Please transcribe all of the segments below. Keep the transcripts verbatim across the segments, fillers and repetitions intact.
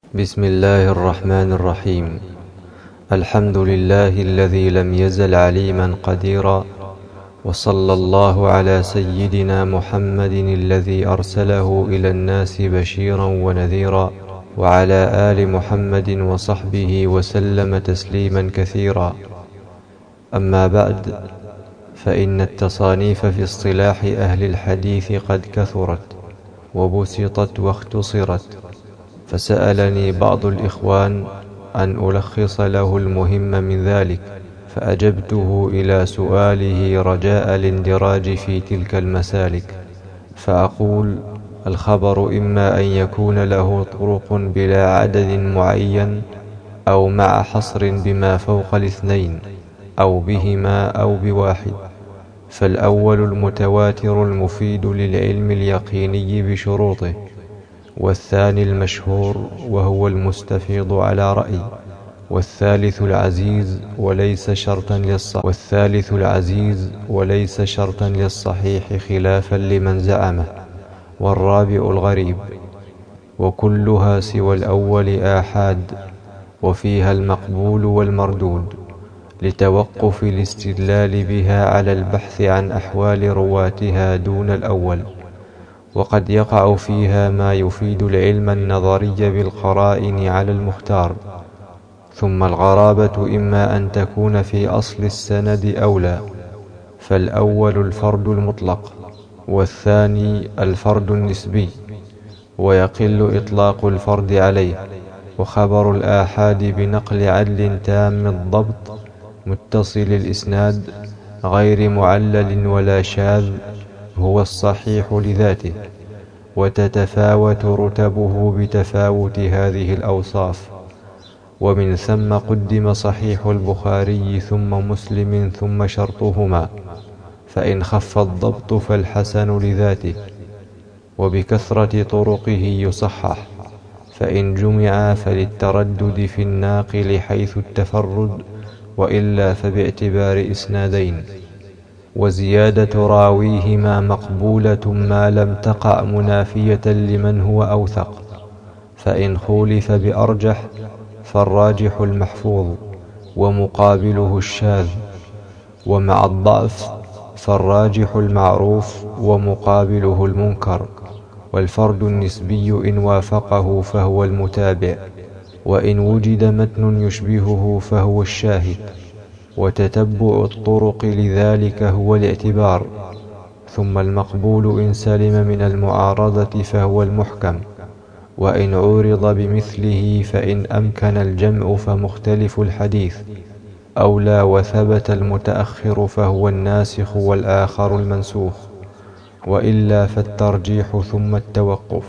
بسم الله الرحمن الرحيم. الحمد لله الذي لم يزل عليما قديرا، وصلى الله على سيدنا محمد الذي أرسله إلى الناس بشيرا ونذيرا، وعلى آل محمد وصحبه وسلم تسليما كثيرا. أما بعد، فإن التصانيف في اصطلاح أهل الحديث قد كثرت وبسطت واختصرت، فسألني بعض الإخوان أن ألخص له المهم من ذلك، فأجبته إلى سؤاله رجاء الاندراج في تلك المسالك. فأقول: الخبر إما أن يكون له طرق بلا عدد معين، أو مع حصر بما فوق الاثنين، أو بهما أو بواحد. فالأول المتواتر المفيد للعلم اليقيني بشروطه، والثاني المشهور وهو المستفيض على رأي، والثالث العزيز وليس شرطا للصحيح والثالث العزيز وليس شرطا للصحيح خلافا لمن زعمه، والرابع الغريب. وكلها سوى الأول آحاد، وفيها المقبول والمردود، لتوقف الاستدلال بها على البحث عن أحوال رواتها دون الأول. وقد يقع فيها ما يفيد العلم النظري بالقرائن على المختار. ثم الغرابة إما أن تكون في أصل السند أو لا، فالأول الفرد المطلق، والثاني الفرد النسبي، ويقل إطلاق الفرد عليه. وخبر الآحاد بنقل عدل تام الضبط متصل الإسناد غير معلل ولا شاذ هو الصحيح لذاته، وتتفاوت رتبه بتفاوت هذه الأوصاف. ومن ثم قدم صحيح البخاري ثم مسلم ثم شرطهما، فإن خف الضبط فالحسن لذاته، وبكثرة طرقه يصحح. فإن جمع فللتردد في الناقل حيث التفرد، وإلا فباعتبار إسنادين. وزيادة راويهما مقبولة ما لم تقع منافية لمن هو أوثق. فإن خولف بأرجح فالراجح المحفوظ، ومقابله الشاذ. ومع الضعف فالراجح المعروف، ومقابله المنكر. والفرد النسبي إن وافقه فهو المتابع، وإن وجد متن يشبهه فهو الشاهد. وتتبع الطرق لذلك هو الاعتبار. ثم المقبول إن سلم من المعارضة فهو المحكم، وإن عورض بمثله فإن أمكن الجمع فمختلف الحديث أولى، وثبت المتأخر فهو الناسخ والآخر المنسوخ، وإلا فالترجيح ثم التوقف.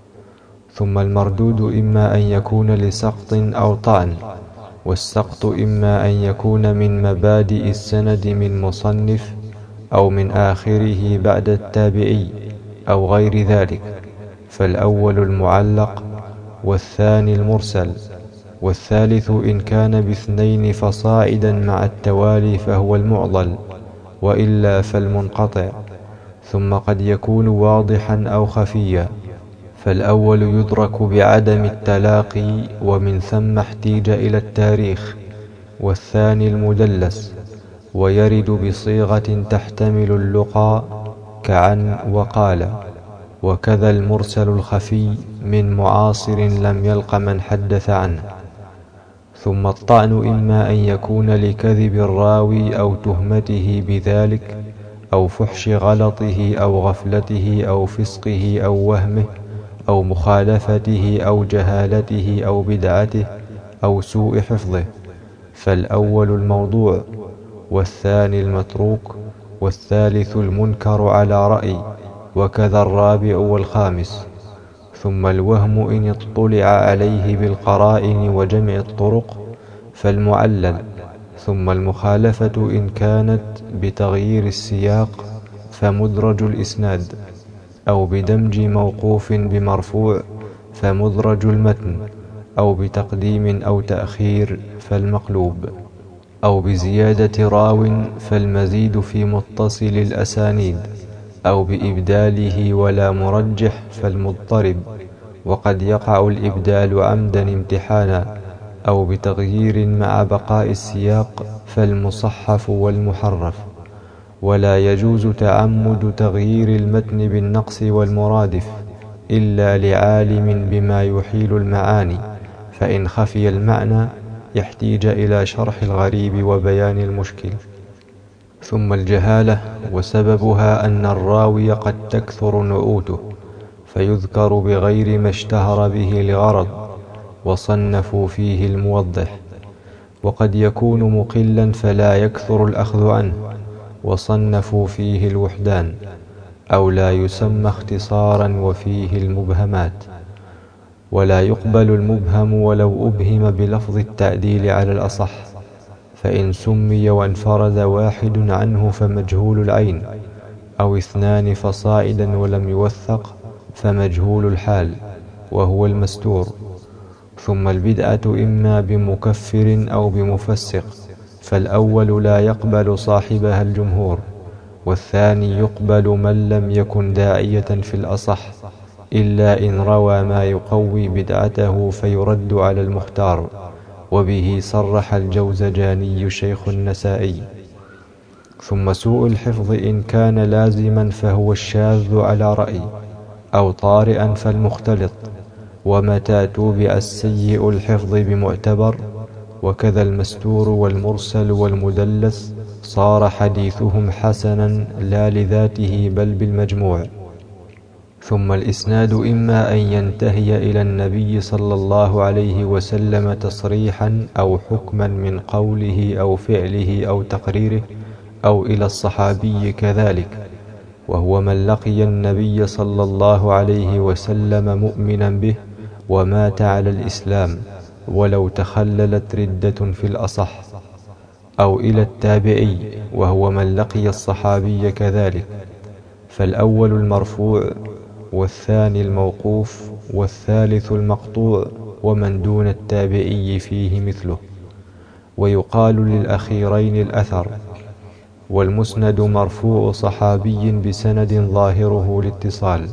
ثم المردود إما أن يكون لسقط أو طعن، والسقط إما أن يكون من مبادئ السند من مصنف، أو من آخره بعد التابعي، أو غير ذلك. فالأول المعلق، والثاني المرسل، والثالث إن كان باثنين فصاعدا مع التوالي فهو المعضل، وإلا فالمنقطع. ثم قد يكون واضحا أو خفيا، فالأول يدرك بعدم التلاقي، ومن ثم احتيج إلى التاريخ. والثاني المدلس، ويرد بصيغة تحتمل اللقى كعن وقال. وكذا المرسل الخفي من معاصر لم يلق من حدث عنه. ثم الطعن إما أن يكون لكذب الراوي أو تهمته بذلك، أو فحش غلطه أو غفلته أو فسقه أو وهمه أو مخالفته أو جهالته أو بدعته أو سوء حفظه. فالأول الموضوع، والثاني المتروك، والثالث المنكر على رأي، وكذا الرابع والخامس. ثم الوهم إن اطلع عليه بالقرائن وجمع الطرق فالمعلل. ثم المخالفة إن كانت بتغيير السياق فمدرج الإسناد، أو بدمج موقوف بمرفوع فمدرج المتن، أو بتقديم أو تأخير فالمقلوب، أو بزيادة راو فالمزيد في متصل الأسانيد، أو بإبداله ولا مرجح فالمضطرب، وقد يقع الإبدال عمدا امتحانا أو بتغيير مع بقاء السياق، فالمصحف والمحرف. ولا يجوز تعمد تغيير المتن بالنقص والمرادف إلا لعالم بما يحيل المعاني، فإن خفي المعنى يحتاج إلى شرح الغريب وبيان المشكل. ثم الجهالة، وسببها أن الراوي قد تكثر نعوته فيذكر بغير ما اشتهر به لغرض، وصنفوا فيه الموضح. وقد يكون مقلا فلا يكثر الأخذ عنه، وصنفوا فيه الوحدان. أو لا يسمى اختصارا وفيه المبهمات. ولا يقبل المبهم ولو أبهم بلفظ التعديل على الأصح، فإن سمي وانفرد واحد عنه فمجهول العين، أو اثنان فصائدا ولم يوثق فمجهول الحال وهو المستور. ثم البدعة إما بمكفر أو بمفسق، فالأول لا يقبل صاحبها الجمهور، والثاني يقبل من لم يكن داعية في الأصح، إلا إن روى ما يقوي بدعته فيرد على المختار. وبه صرح الجوزجاني شيخ النسائي. ثم سوء الحفظ إن كان لازما فهو الشاذ على رأي، أو طارئا فالمختلط. ومتى توبع السيء الحفظ بمعتبر، وكذا المستور والمرسل والمدلس، صار حديثهم حسنا لا لذاته بل بالمجموع. ثم الإسناد إما أن ينتهي إلى النبي صلى الله عليه وسلم تصريحا أو حكما من قوله أو فعله أو تقريره، أو إلى الصحابي كذلك، وهو من لقي النبي صلى الله عليه وسلم مؤمنا به ومات على الإسلام ولو تخللت ردة في الأصح، أو إلى التابعي وهو من لقي الصحابي كذلك. فالأول المرفوع، والثاني الموقوف، والثالث المقطوع، ومن دون التابعي فيه مثله. ويقال للأخيرين الأثر. والمسند مرفوع صحابي بسند ظاهره الاتصال،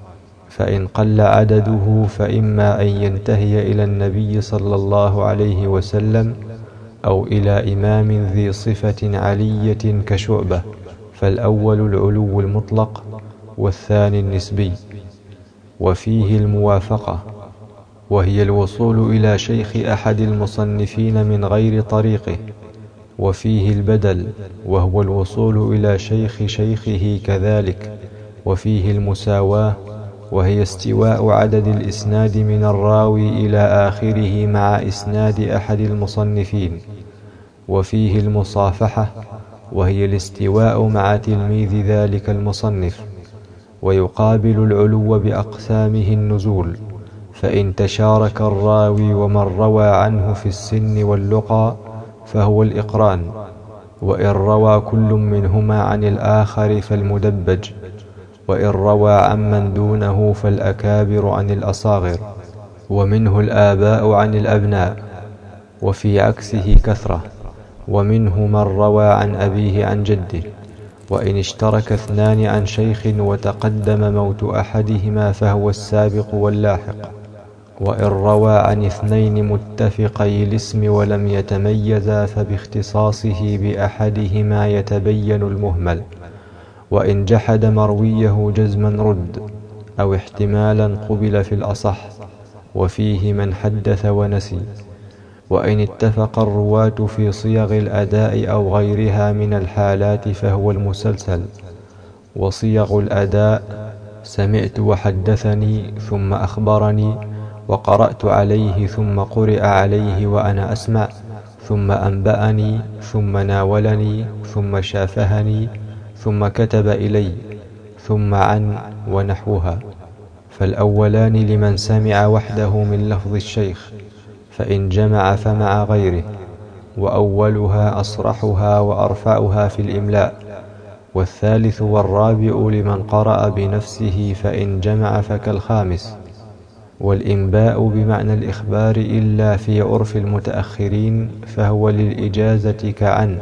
فإن قل عدده فإما أن ينتهي إلى النبي صلى الله عليه وسلم، أو إلى إمام ذي صفة علية كشعبة، فالأول العلو المطلق، والثاني النسبي. وفيه الموافقة، وهي الوصول إلى شيخ أحد المصنفين من غير طريقه. وفيه البدل، وهو الوصول إلى شيخ شيخه كذلك. وفيه المساواة، وهي استواء عدد الإسناد من الراوي إلى آخره مع إسناد أحد المصنفين. وفيه المصافحة، وهي الاستواء مع تلميذ ذلك المصنف. ويقابل العلو بأقسامه النزول، فإن تشارك الراوي ومن روى عنه في السن واللقى فهو الإقران، وإن روى كل منهما عن الآخر فالمدبج، وإن روى عمن دونه فالأكابر عن الأصاغر، ومنه الآباء عن الأبناء، وفي عكسه كثرة، ومنه من روى عن أبيه عن جده. وإن اشترك اثنان عن شيخ وتقدم موت أحدهما فهو السابق واللاحق. وإن روى عن اثنين متفقي الاسم ولم يتميزا فباختصاصه بأحدهما يتبين المهمل. وإن جحد مرويه جزما رد، أو احتمالا قبل في الأصح، وفيه من حدث ونسي. وإن اتفق الرواة في صيغ الأداء أو غيرها من الحالات فهو المسلسل. وصيغ الأداء: سمعت وحدثني ثم أخبرني، وقرأت عليه ثم قرئ عليه وأنا أسمع، ثم أنبأني، ثم ناولني، ثم شافهني، ثم كتب إلي، ثم عن، ونحوها. فالأولان لمن سمع وحده من لفظ الشيخ، فإن جمع فمع غيره. وأولها أصرحها وأرفعها في الإملاء. والثالث والرابع لمن قرأ بنفسه، فإن جمع فكالخامس. والإنباء بمعنى الإخبار إلا في عرف المتأخرين، فهو للإجازة كعن.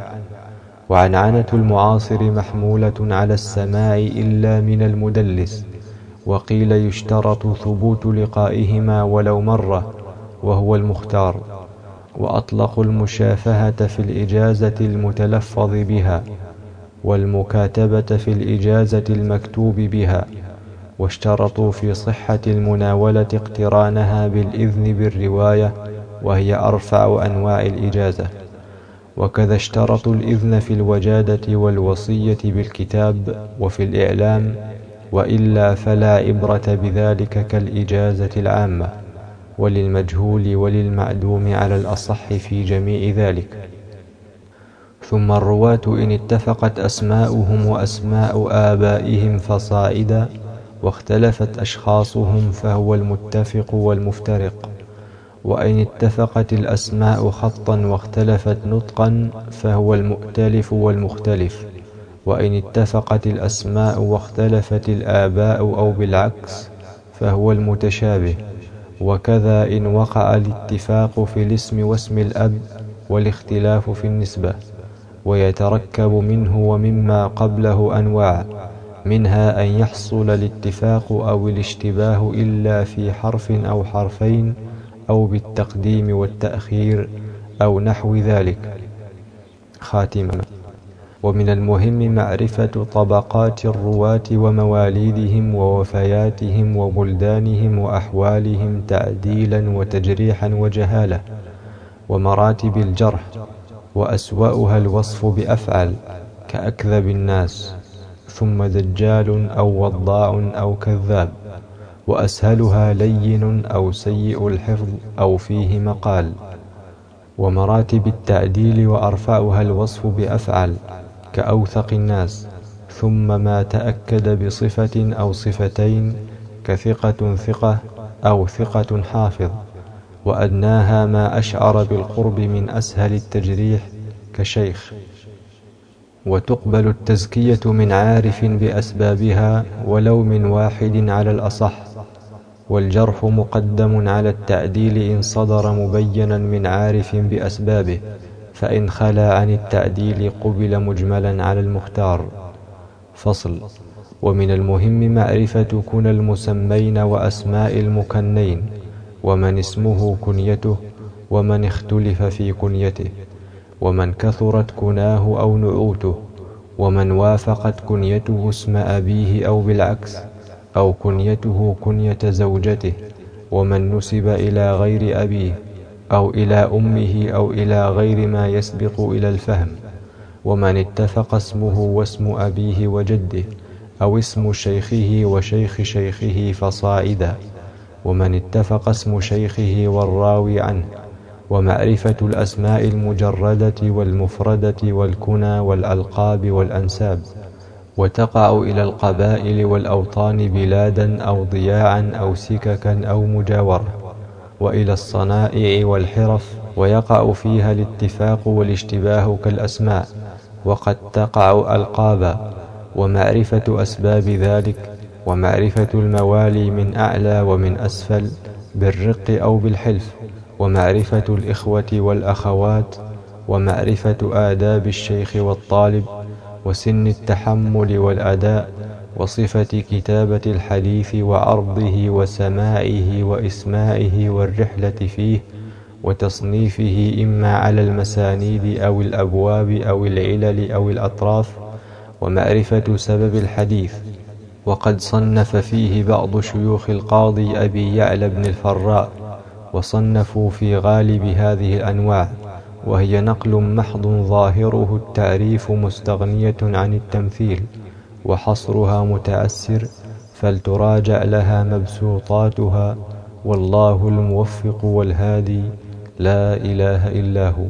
وعنعنة المعاصر محمولة على السماع إلا من المدلس، وقيل يشترط ثبوت لقائهما ولو مرة وهو المختار. وأطلقوا المشافهة في الإجازة المتلفظ بها، والمكاتبة في الإجازة المكتوب بها، واشترطوا في صحة المناولة اقترانها بالإذن بالرواية، وهي أرفع أنواع الإجازة. وكذا اشترطوا الإذن في الوجادة والوصية بالكتاب وفي الإعلام، وإلا فلا عبرة بذلك كالإجازة العامة، وللمجهول وللمعدوم على الأصح في جميع ذلك. ثم الرواة إن اتفقت أسماؤهم وأسماء آبائهم فصاعدا، واختلفت أشخاصهم فهو المتفق والمفترق. وإن اتفقت الأسماء خطا واختلفت نطقا فهو المؤتلف والمختلف. وإن اتفقت الأسماء واختلفت الآباء أو بالعكس فهو المتشابه. وكذا إن وقع الاتفاق في الاسم واسم الأب والاختلاف في النسبة. ويتركب منه ومما قبله أنواع، منها أن يحصل الاتفاق أو الاشتباه إلا في حرف أو حرفين أو بالتقديم والتأخير أو نحو ذلك. خاتمة. ومن المهم معرفة طبقات الرواة ومواليدهم ووفياتهم وبلدانهم وأحوالهم تعديلا وتجريحا وجهالة، ومراتب الجرح، وأسوأها الوصف بأفعل كأكذب الناس، ثم دجال أو وضاع أو كذاب، وأسهلها لين أو سيء الحفظ أو فيه مقال. ومراتب التعديل وأرفعها الوصف بأفعل كأوثق الناس، ثم ما تأكد بصفة أو صفتين كثقة ثقة أو ثقة حافظ. وأدناها ما أشعر بالقرب من أسهل التجريح كشيخ. وتقبل التزكية من عارف بأسبابها ولو من واحد على الأصح، والجرح مقدم على التعديل إن صدر مبينا من عارف بأسبابه، فإن خلا عن التعديل قبل مجملا على المختار. فصل. ومن المهم معرفة كنى المسمين وأسماء المكنين، ومن اسمه كنيته، ومن اختلف في كنيته، ومن كثرت كناه أو نعوته، ومن وافقت كنيته اسم أبيه أو بالعكس، أو كنيته كنية زوجته، ومن نسب إلى غير أبيه أو إلى أمه أو إلى غير ما يسبق إلى الفهم، ومن اتفق اسمه واسم أبيه وجده، أو اسم شيخه وشيخ شيخه فصاعدا، ومن اتفق اسم شيخه والراوي عنه. ومعرفة الأسماء المجردة والمفردة والكنى والألقاب والأنساب. وتقع إلى القبائل والأوطان بلادا أو ضياعا أو سككا أو مجاورة، وإلى الصنائع والحرف، ويقع فيها الاتفاق والاشتباه كالأسماء، وقد تقع ألقابا. ومعرفة أسباب ذلك، ومعرفة الموالي من أعلى ومن أسفل بالرق أو بالحلف، ومعرفة الإخوة والأخوات، ومعرفة آداب الشيخ والطالب، وسن التحمل والأداء، وصفة كتابة الحديث وعرضه وسماعه وإسماعه والرحلة فيه، وتصنيفه إما على المسانيد أو الأبواب أو العلل أو الأطراف، ومعرفة سبب الحديث. وقد صنف فيه بعض شيوخ القاضي أبي يعلى بن الفراء، وصنفوا في غالب هذه الأنواع، وهي نقل محض ظاهره التعريف مستغنية عن التمثيل، وحصرها متعسر، فلتراجع لها مبسوطاتها. والله الموفق والهادي، لا إله إلا هو.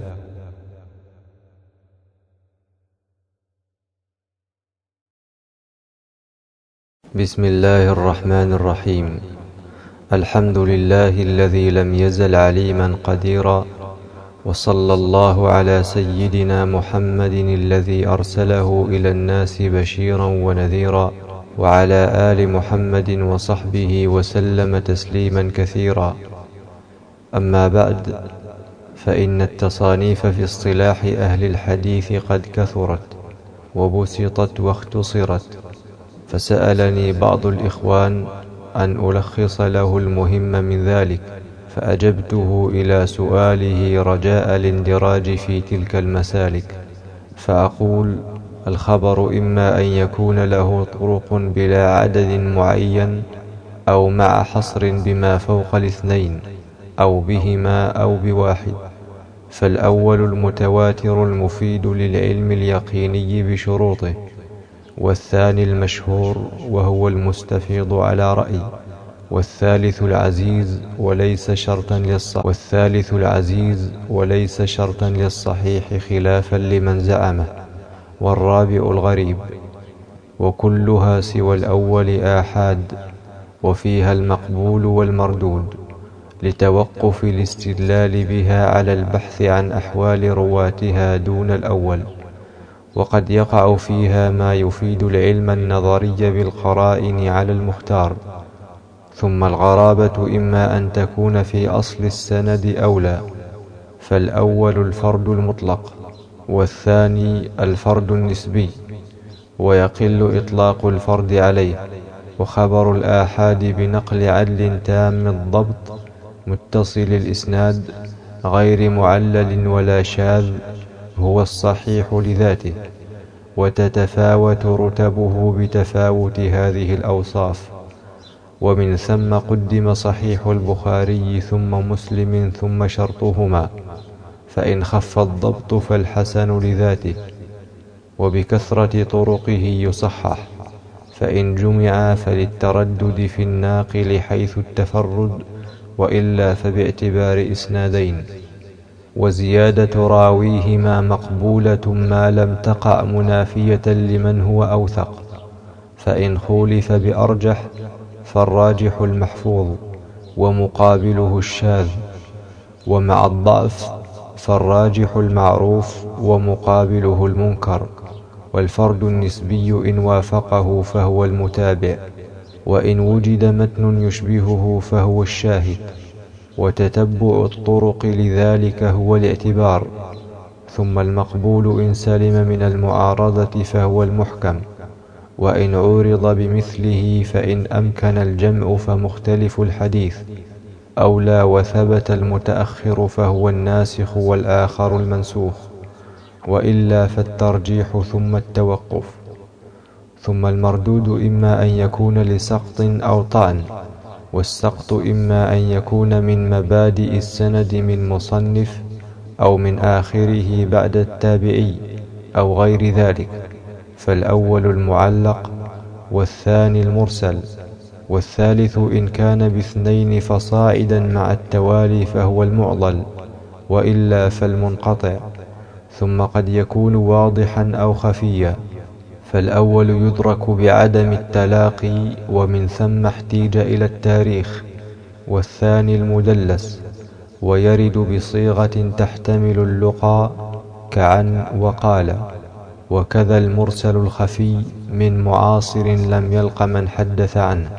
بسم الله الرحمن الرحيم. الحمد لله الذي لم يزل عليما قديرا، وصلى الله على سيدنا محمد الذي أرسله إلى الناس بشيرا ونذيرا، وعلى آل محمد وصحبه وسلم تسليما كثيرا. أما بعد، فإن التصانيف في اصطلاح أهل الحديث قد كثرت وبسطت واختصرت، فسألني بعض الإخوان أن ألخص له المهم من ذلك، فأجبته إلى سؤاله رجاء الاندراج في تلك المسالك، فأقول: الخبر إما أن يكون له طرق بلا عدد معين، أو مع حصر بما فوق الاثنين، أو بهما أو بواحد. فالأول المتواتر المفيد للعلم اليقيني بشروطه، والثاني المشهور وهو المستفيض على رأي، والثالث العزيز وليس شرطا للصحيح والثالث العزيز وليس شرطا للصحيح خلافا لمن زعمه، والرابع الغريب، وكلها سوى الأول آحاد، وفيها المقبول والمردود، لتوقف الاستدلال بها على البحث عن أحوال رواتها دون الأول. وقد يقع فيها ما يفيد العلم النظري بالقرائن على المختار. ثم الغرابة إما أن تكون في أصل السند أولى، فالأول الفرد المطلق، والثاني الفرد النسبي، ويقل إطلاق الفرد عليه. وخبر الآحاد بنقل عدل تام الضبط متصل الإسناد غير معلل ولا شاذ هو الصحيح لذاته، وتتفاوت رتبه بتفاوت هذه الأوصاف. ومن ثم قدم صحيح البخاري ثم مسلم ثم شرطهما، فإن خف الضبط فالحسن لذاته، وبكثرة طرقه يصحح، فإن جمع فللتردد في الناقل حيث التفرد، وإلا فباعتبار إسنادين. وزيادة راويهما مقبولة ما لم تقع منافية لمن هو أوثق، فإن خولف بأرجح فالراجح المحفوظ ومقابله الشاذ، ومع الضعف فالراجح المعروف ومقابله المنكر، والفرد النسبي إن وافقه فهو المتابع، وإن وجد متن يشبهه فهو الشاهد. وتتبع الطرق لذلك هو الاعتبار. ثم المقبول إن سلم من المعارضة فهو المحكم، وإن عورض بمثله فإن أمكن الجمع فمختلف الحديث أولى، وثبت المتأخر فهو الناسخ والآخر المنسوخ، وإلا فالترجيح ثم التوقف. ثم المردود إما أن يكون لسقط أو طعن، والسقط إما أن يكون من مبادئ السند من مصنف أو من آخره بعد التابعي أو غير ذلك، فالأول المعلق، والثاني المرسل، والثالث إن كان باثنين فصاعدا مع التوالي فهو المعضل، وإلا فالمنقطع. ثم قد يكون واضحا أو خفيا، فالأول يدرك بعدم التلاقي ومن ثم احتيج إلى التاريخ، والثاني المدلس ويرد بصيغة تحتمل اللقى كعن وقال، وكذا المرسل الخفي من معاصر لم يلق من حدث عنه.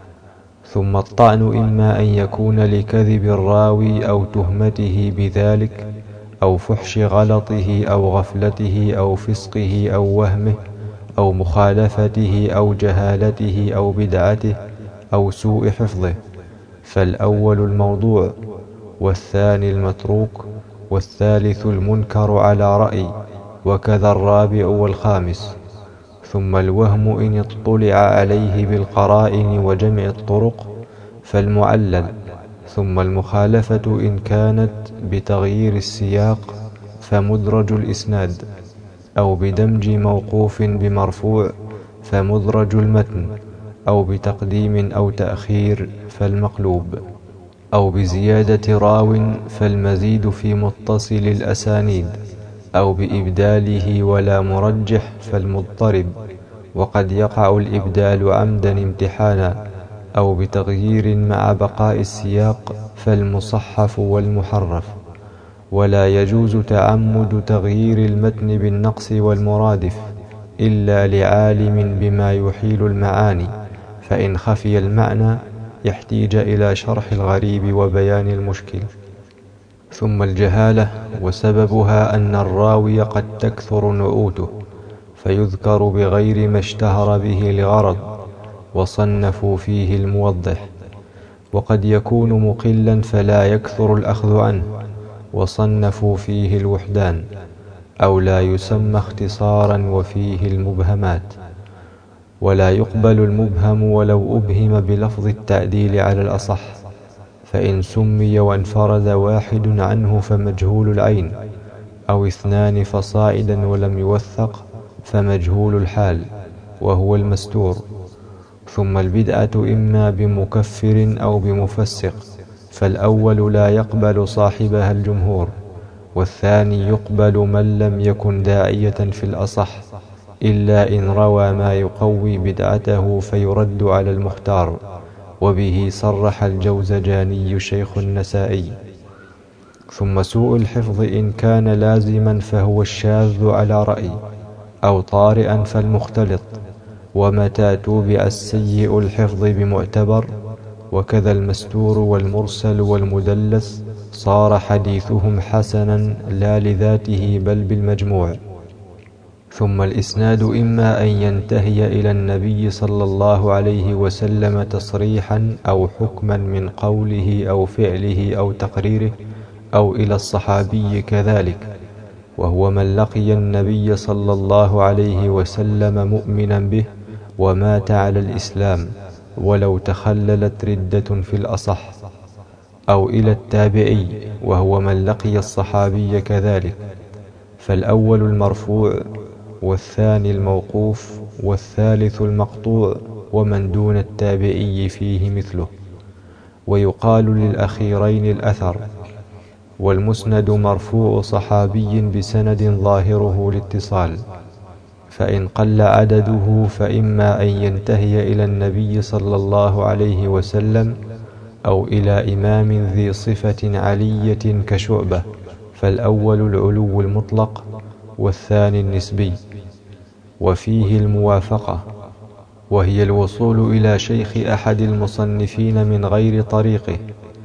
ثم الطعن إما أن يكون لكذب الراوي أو تهمته بذلك، أو فحش غلطه أو غفلته أو فسقه أو وهمه أو مخالفته أو جهالته أو بدعته أو سوء حفظه، فالأول الموضوع، والثاني المتروك، والثالث المنكر على رأي، وكذا الرابع والخامس. ثم الوهم إن اطلع عليه بالقرائن وجمع الطرق فالمعلل. ثم المخالفة إن كانت بتغيير السياق فمدرج الإسناد، أو بدمج موقوف بمرفوع فمدرج المتن، أو بتقديم أو تأخير فالمقلوب، أو بزيادة راو فالمزيد في متصل الأسانيد، أو بإبداله ولا مرجح فالمضطرب. وقد يقع الإبدال عمدا امتحانا، أو بتغيير مع بقاء السياق فالمصحف والمحرف. ولا يجوز تعمد تغيير المتن بالنقص والمرادف إلا لعالم بما يحيل المعاني، فإن خفي المعنى يحتاج إلى شرح الغريب وبيان المشكل. ثم الجهالة، وسببها أن الراوي قد تكثر نعوته، فيذكر بغير ما اشتهر به لغرض، وصنفوا فيه الموضح. وقد يكون مقلا فلا يكثر الأخذ عنه، وصنفوا فيه الوحدان. أو لا يسمى اختصارا وفيه المبهمات. ولا يقبل المبهم ولو أبهم بلفظ التعديل على الأصح، فإن سمي وانفرد واحد عنه فمجهول العين، أو اثنان فصاعدا ولم يوثق فمجهول الحال، وهو المستور. ثم البدعة إما بمكفر أو بمفسق، فالأول لا يقبل صاحبها الجمهور، والثاني يقبل من لم يكن داعية في الأصح، إلا إن روى ما يقوي بدعته فيرد على المختار. وبه صرح الجوزجاني شيخ النسائي. ثم سوء الحفظ إن كان لازما فهو الشاذ على رأي، أو طارئا فالمختلط. ومتى توبع السيء الحفظ بمعتبر، وكذا المستور والمرسل والمدلس، صار حديثهم حسنا لا لذاته بل بالمجموع. ثم الإسناد إما أن ينتهي إلى النبي صلى الله عليه وسلم تصريحا أو حكما من قوله أو فعله أو تقريره، أو إلى الصحابي كذلك، وهو من لقي النبي صلى الله عليه وسلم مؤمنا به ومات على الإسلام ولو تخللت ردة في الأصح، أو إلى التابعي وهو من لقي الصحابي كذلك. فالأول المرفوع، والثاني الموقوف، والثالث المقطوع، ومن دون التابعي فيه مثله. ويقال للأخيرين الأثر. والمسند مرفوع صحابي بسند ظاهره الاتصال، فإن قل عدده فإما أن ينتهي إلى النبي صلى الله عليه وسلم، أو إلى إمام ذي صفة علية كشعبة، فالأول العلو المطلق، والثاني النسبي. وفيه الموافقة، وهي الوصول إلى شيخ أحد المصنفين من غير طريقه.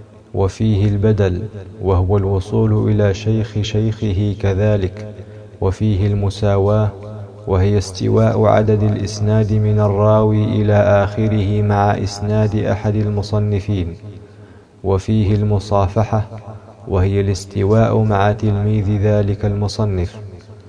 وفيه البدل، وهو الوصول إلى شيخ شيخه كذلك. وفيه المساواة، وهي استواء عدد الإسناد من الراوي إلى آخره مع إسناد أحد المصنفين. وفيه المصافحة، وهي الاستواء مع تلميذ ذلك المصنف.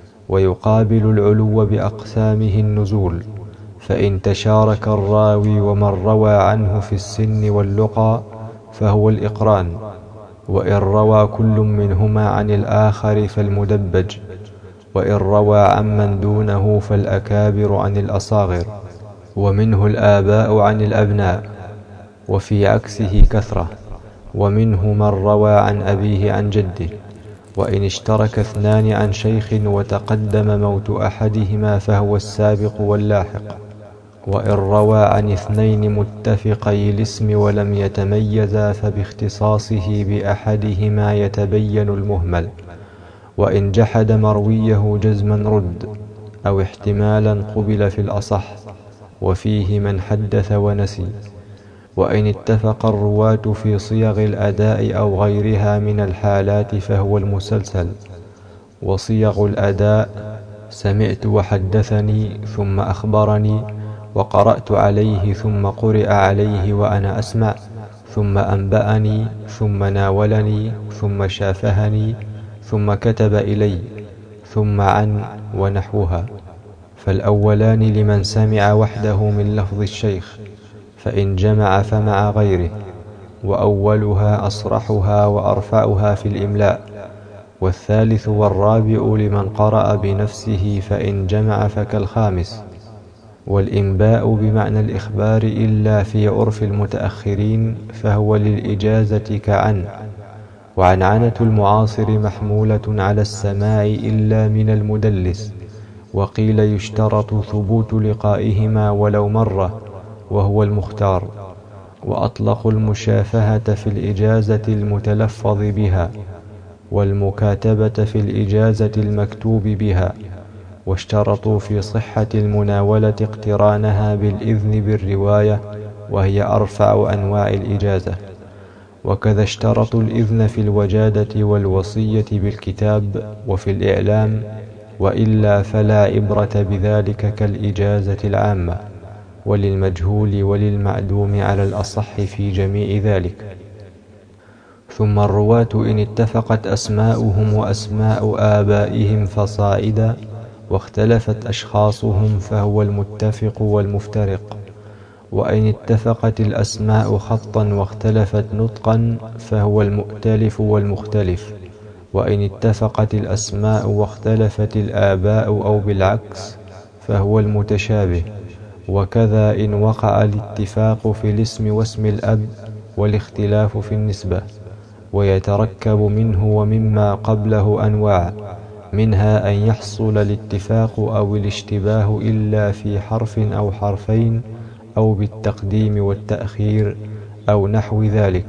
ويقابل العلو بأقسامه النزول، فإن تشارك الراوي ومن روى عنه في السن واللقى فهو الإقران، وإن روى كل منهما عن الآخر فالمدبج، وإن روى عمن دونه فالأكابر عن الأصاغر، ومنه الآباء عن الأبناء. وفي عكسه كثرة، ومنه من روى عن أبيه عن جده. وإن اشترك اثنان عن شيخ وتقدم موت أحدهما فهو السابق واللاحق. وإن روى عن اثنين متفقي الاسم ولم يتميزا فباختصاصه بأحدهما يتبين المهمل. وإن جحد مرويه جزما رد، أو احتمالا قبل في الأصح. وفيه من حدث ونسي. وإن اتفق الرواة في صيغ الأداء أو غيرها من الحالات فهو المسلسل. وصيغ الأداء: سمعت وحدثني ثم أخبرني، وقرأت عليه ثم قرئ عليه وأنا أسمع، ثم أنبأني، ثم ناولني، ثم شافهني، ثم كتب إلي، ثم عن، ونحوها. فالأولان لمن سمع وحده من لفظ الشيخ، فإن جمع فمع غيره. وأولها أصرحها وأرفعها في الإملاء. والثالث والرابع لمن قرأ بنفسه، فإن جمع فكالخامس. والإنباء بمعنى الإخبار إلا في عرف المتأخرين، فهو للإجازة كعن. وعنعنة المعاصر محمولة على السماع إلا من المدلس. وقيل يشترط ثبوت لقائهما ولو مرة، وهو المختار. وأطلقوا المشافهة في الإجازة المتلفظ بها، والمكاتبة في الإجازة المكتوب بها. واشترطوا في صحة المناولة اقترانها بالإذن بالرواية، وهي أرفع أنواع الإجازة. وكذا اشترطوا الإذن في الوجادة والوصية بالكتاب، وفي الإعلام، وإلا فلا عبرة بذلك كالإجازة العامة، وللمجهول وللمعدوم على الأصح في جميع ذلك. ثم الرواة إن اتفقت أسماؤهم وأسماء آبائهم فصاعدا، واختلفت أشخاصهم فهو المتفق والمفترق. وإن اتفقت الأسماء خطا واختلفت نطقا فهو المؤتلف والمختلف. وإن اتفقت الأسماء واختلفت الآباء أو بالعكس فهو المتشابه. وكذا إن وقع الاتفاق في الاسم واسم الأب والاختلاف في النسبة. ويتركب منه ومما قبله أنواع، منها أن يحصل الاتفاق أو الاشتباه إلا في حرف أو حرفين أو بالتقديم والتأخير أو نحو ذلك.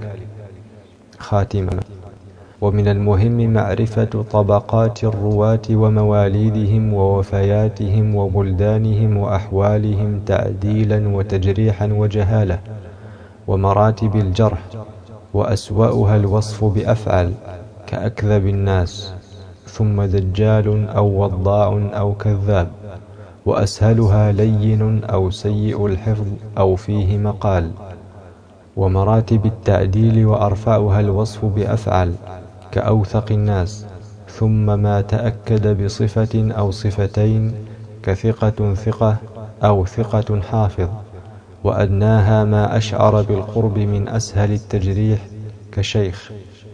خاتمة. ومن المهم معرفة طبقات الرواة ومواليدهم ووفياتهم وبلدانهم وأحوالهم تعديلا وتجريحا وجهالة، ومراتب الجرح، وأسوأها الوصف بأفعل كأكذب الناس، ثم دجال أو وضاع أو كذاب، وأسهلها لين أو سيء الحفظ أو فيه مقال. ومراتب التعديل وأرفعها الوصف بأفعل كأوثق الناس، ثم ما تأكد بصفة أو صفتين كثقة ثقة أو ثقة حافظ. وأدناها ما أشعر بالقرب من أسهل التجريح كشيخ.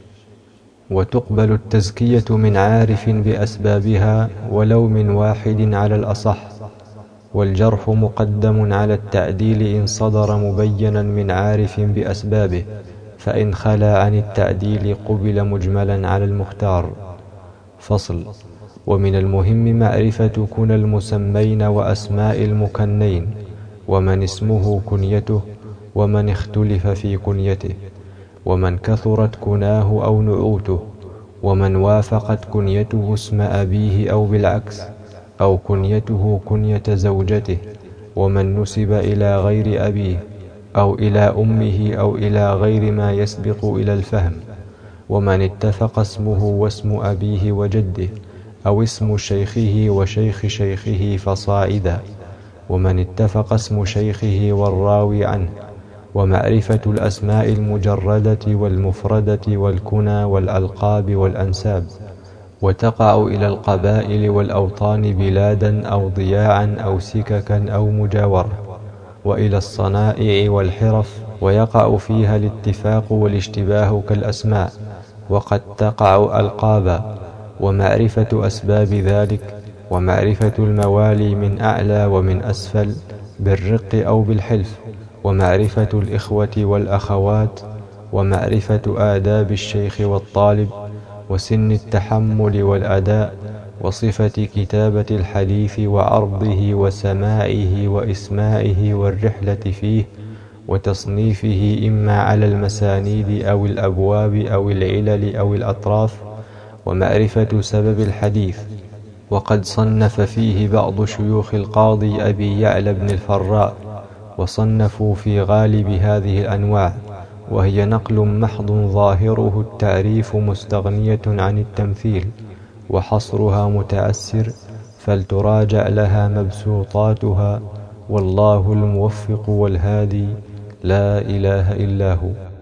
وتقبل التزكية من عارف بأسبابها ولو من واحد على الأصح، والجرح مقدم على التعديل إن صدر مبينا من عارف بأسبابه، فإن خلا عن التعديل قبل مجملا على المختار. فصل. ومن المهم معرفة كنى المسمين وأسماء المكنين، ومن اسمه كنيته، ومن اختلف في كنيته، ومن كثرت كناه أو نعوته، ومن وافقت كنيته اسم أبيه أو بالعكس، أو كنيته كنية زوجته، ومن نسب إلى غير أبيه أو إلى أمه أو إلى غير ما يسبق إلى الفهم، ومن اتفق اسمه واسم أبيه وجده، أو اسم شيخه وشيخ شيخه فصاعدا، ومن اتفق اسم شيخه والراوي عنه. ومعرفة الأسماء المجردة والمفردة والكنى والألقاب والأنساب. وتقع إلى القبائل والأوطان بلادا أو ضياعا أو سككا أو مجاورة، وإلى الصنائع والحرف، ويقع فيها الاتفاق والاشتباه كالأسماء، وقد تقع ألقابا. ومعرفة أسباب ذلك، ومعرفة الموالي من أعلى ومن أسفل بالرق أو بالحلف، ومعرفة الإخوة والأخوات، ومعرفة آداب الشيخ والطالب، وسن التحمل والأداء، وصفة كتابة الحديث وعرضه وسماعه وإسماعه والرحلة فيه، وتصنيفه إما على المسانيد أو الأبواب أو العلل أو الأطراف، ومعرفة سبب الحديث. وقد صنف فيه بعض شيوخ القاضي أبي يعلى بن الفراء، وصنفوا في غالب هذه الأنواع، وهي نقل محض ظاهره التعريف مستغنية عن التمثيل، وحصرها متعسر، فلتراجع لها مبسوطاتها. والله الموفق والهادي، لا إله إلا هو.